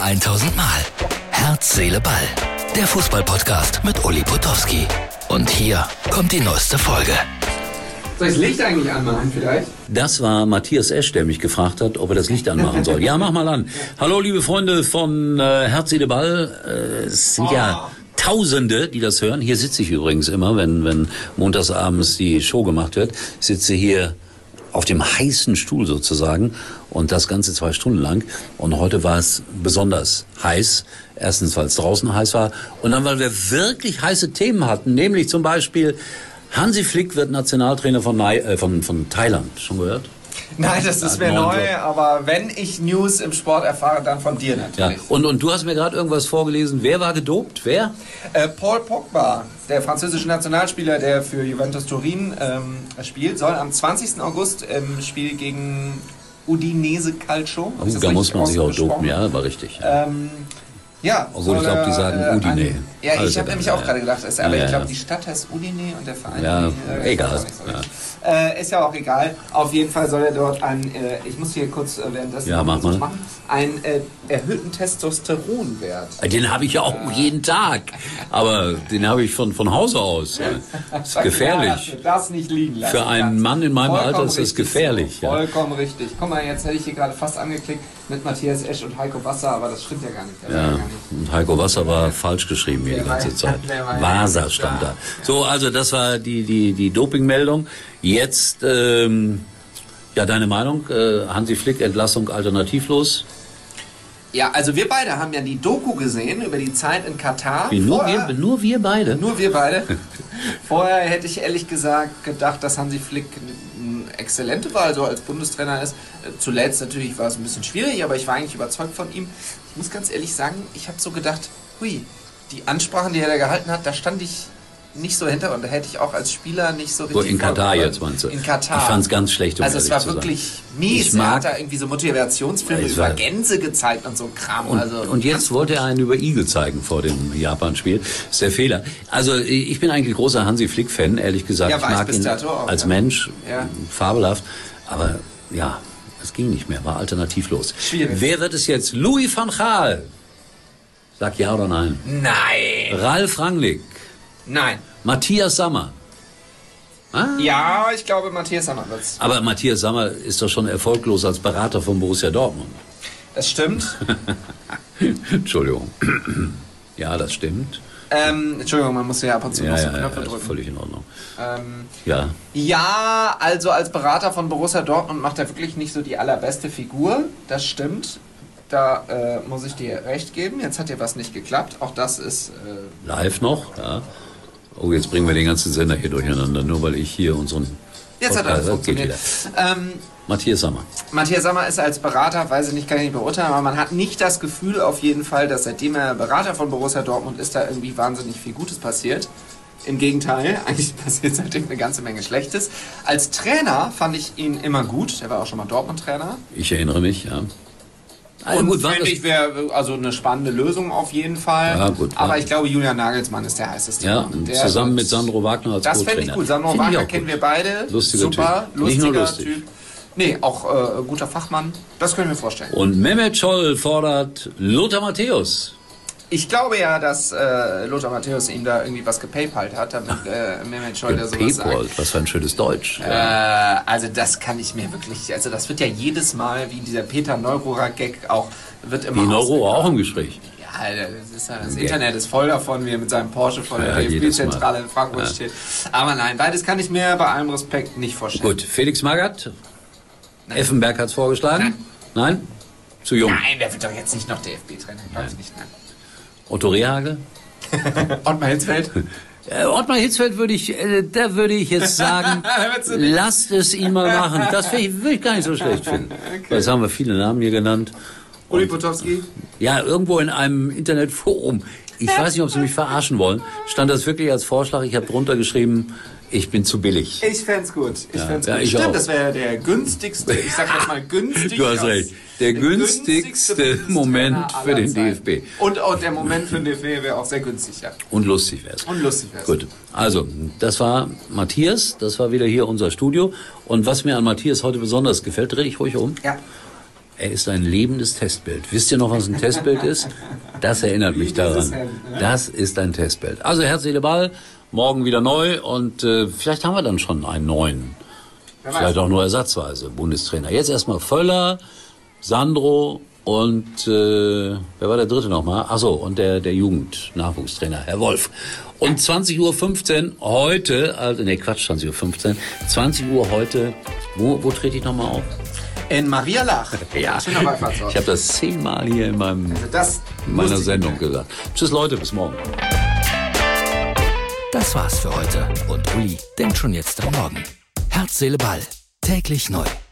1000 Mal. Herz, Seele, Ball. Der Fußball-Podcast mit Uli Potowski. Und hier kommt die neueste Folge. Soll ich das Licht eigentlich anmachen vielleicht? Das war Matthias Esch, der mich gefragt hat, ob er das Licht anmachen soll. Ja, mach mal an. Hallo, liebe Freunde von Herz, Seele, Ball. Es sind ja Tausende, die das hören. Hier sitze ich übrigens immer, wenn montagsabends die Show gemacht wird. Ich sitze hier auf dem heißen Stuhl sozusagen und das Ganze 2 Stunden lang. Und heute war es besonders heiß. Erstens, weil es draußen heiß war und dann, weil wir wirklich heiße Themen hatten, nämlich zum Beispiel Hansi Flick wird Nationaltrainer von Thailand. Schon gehört? Nein, das ist mir neu, aber wenn ich News im Sport erfahre, dann von dir natürlich. Ja. Und du hast mir gerade irgendwas vorgelesen. Wer war gedopt? Wer? Paul Pogba, der französische Nationalspieler, der für Juventus Turin spielt, soll am 20. August im Spiel gegen Udinese Calcio. Da muss man sich auch dopen, ja, war richtig. Ja, obwohl ich glaube, die sagen Udine. Ja, ich habe nämlich auch gerade gedacht, aber ich glaube, die Stadt heißt Udine und der Verein... Ja, egal. Ist ja auch egal. Auf jeden Fall soll er dort ich muss hier kurz währenddessen machen, einen erhöhten Testosteronwert. Den habe ich ja auch jeden Tag, aber den habe ich von Hause aus. Das ist gefährlich. Das nicht liegen lassen. Für einen Mann in meinem Alter ist das gefährlich. So. Vollkommen richtig. Guck mal, jetzt hätte ich hier gerade fast angeklickt mit Matthias Esch und Heiko Wasser, aber das stimmt ja gar nicht. Und Heiko Wasser war falsch geschrieben hier die ganze Zeit. Wasser stand da. So, also das war die Dopingmeldung. Jetzt, deine Meinung, Hansi Flick, Entlassung alternativlos? Ja, also wir beide haben ja die Doku gesehen über die Zeit in Katar. Wie, nur wir beide? Nur wir beide. Vorher hätte ich ehrlich gesagt gedacht, dass Hansi Flick eine exzellente Wahl so als Bundestrainer ist. Zuletzt natürlich war es ein bisschen schwierig, aber ich war eigentlich überzeugt von ihm. Ich muss ganz ehrlich sagen, ich habe so gedacht, hui, die Ansprachen, die er da gehalten hat, da stand ich nicht so hinter und da hätte ich auch als Spieler nicht so richtig... In Katar jetzt meinst du? In Katar. Ich fand es ganz schlecht, also es war wirklich mies. Er hat da irgendwie so Motivationsfilme über Gänse gezeigt und so Kram. Und jetzt wollte er einen über Igel zeigen vor dem Japan-Spiel. Das ist der Fehler. Also ich bin eigentlich großer Hansi Flick-Fan, ehrlich gesagt. Ich mag ihn als Mensch, fabelhaft. Aber ja, es ging nicht mehr, war alternativlos. Schwierig. Wer wird es jetzt? Louis van Gaal. Sag ja oder nein? Nein. Ralf Rangnick. Nein. Matthias Sammer. Ja, ich glaube, Matthias Sammer wird's. Aber Matthias Sammer ist doch schon erfolglos als Berater von Borussia Dortmund. Das stimmt. Entschuldigung. Ja, das stimmt. Entschuldigung, man muss ja ab und zu noch so Knöpfe drücken. Völlig in Ordnung. Ja, also als Berater von Borussia Dortmund macht er wirklich nicht so die allerbeste Figur. Das stimmt. Da muss ich dir recht geben. Jetzt hat dir was nicht geklappt. Auch das ist... live noch, ja. Oh, jetzt bringen wir den ganzen Sender hier durcheinander, nur weil ich hier unseren... Jetzt hat alles funktioniert. Matthias Sammer. Matthias Sammer ist als Berater, weiß ich nicht, kann ich nicht beurteilen, aber man hat nicht das Gefühl auf jeden Fall, dass seitdem er Berater von Borussia Dortmund ist, da irgendwie wahnsinnig viel Gutes passiert. Im Gegenteil, eigentlich passiert seitdem eine ganze Menge Schlechtes. Als Trainer fand ich ihn immer gut. Er war auch schon mal Dortmund-Trainer. Ich erinnere mich, ja. Und finde ich, wäre also eine spannende Lösung auf jeden Fall. Ja, gut, aber ich glaube, Julian Nagelsmann ist der heißeste. Ja, zusammen mit Sandro Wagner als Co-Trainer. Das fände ich gut. Sandro Wagner kennen wir beide. Lustiger Typ. Nicht nur lustig. Typ. Nee, auch guter Fachmann. Das können wir vorstellen. Und Mehmet Scholl fordert Lothar Matthäus. Ich glaube ja, dass Lothar Matthäus ihm da irgendwie was gepaypalt hat, damit Mehmet Scholl da sowas sagt. Was für ein schönes Deutsch. Also das kann ich mir wirklich, also das wird ja jedes Mal, wie dieser Peter Neururer-Gag auch, wird immer... Die Neururer auch im Gespräch. Ja, das Internet ist voll davon, wie er mit seinem Porsche vor der DFB-Zentrale in Frankfurt steht. Aber nein, beides kann ich mir bei allem Respekt nicht vorstellen. Gut, Felix Magath, Effenberg hat es vorgeschlagen. Nein? Zu jung? Nein, der wird doch jetzt nicht noch DFB-Trainer, glaube ich nicht, nein. Otto Rehhagel? Ottmar Hitzfeld? Ottmar Hitzfeld würde ich jetzt sagen, lasst es ihn mal machen. Das würde ich gar nicht so schlecht finden. Okay. Jetzt haben wir viele Namen hier genannt. Uli Potowski? Ja, irgendwo in einem Internetforum. Ich weiß nicht, ob Sie mich verarschen wollen. Stand das wirklich als Vorschlag? Ich habe drunter geschrieben, ich bin zu billig. Ich fänd's gut. Stimmt, auch. Das wäre der günstigste, ich sag jetzt mal günstig. Du hast recht. Der günstigste Moment für den DFB. Und der Moment für den DFB wäre auch sehr günstig, ja. Und lustig wär's. Gut. Also, das war Matthias. Das war wieder hier unser Studio. Und was mir an Matthias heute besonders gefällt, drehe ich ruhig um. Ja. Er ist ein lebendes Testbild. Wisst ihr noch, was ein Testbild ist? Das erinnert mich daran. Das ist ein Testbild. Also Herz, Seele, Ball, morgen wieder neu und vielleicht haben wir dann schon einen neuen. Vielleicht auch nur ersatzweise Bundestrainer. Jetzt erstmal Völler, Sandro und wer war der dritte nochmal? Achso, und der Jugend-Nachwuchstrainer, Herr Wolf. Und 20.15 Uhr heute, also ne Quatsch, 20.15 Uhr, 20 Uhr heute, wo trete ich nochmal auf? In Maria Lach. Ja, ich habe das 10-mal hier in meiner Sendung gesagt. Tschüss Leute, bis morgen. Das war's für heute und Uli denkt schon jetzt am Morgen. Herz, Seele, Ball. Täglich neu.